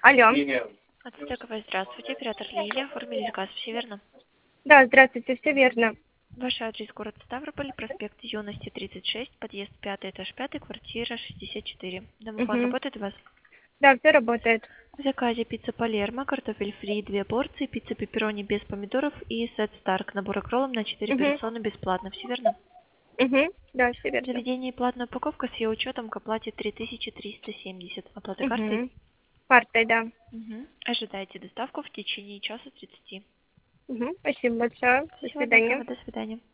Алло. Ацтековая, здравствуйте. Оператор Лилия. Оформили заказ, все верно? Да, здравствуйте, все верно. Ваш адрес город Ставрополь, проспект Юности, 36, подъезд 5, этаж 5, квартира 64. Домофон Угу. работает у вас? Да, все работает. В заказе пицца Палермо, картофель фри, 2 порции, пицца пепперони без помидоров и сет Старк. Набор акролом на 4 Угу. персоны бесплатно, все верно? Угу. Да, все В верно. заведении платная упаковка с ее учетом к оплате 3370. Оплата картой? Угу. Картой, да. Угу. Ожидайте доставку в течение часа 30. Угу. Спасибо большое. До Всего свидания. доброго, до свидания.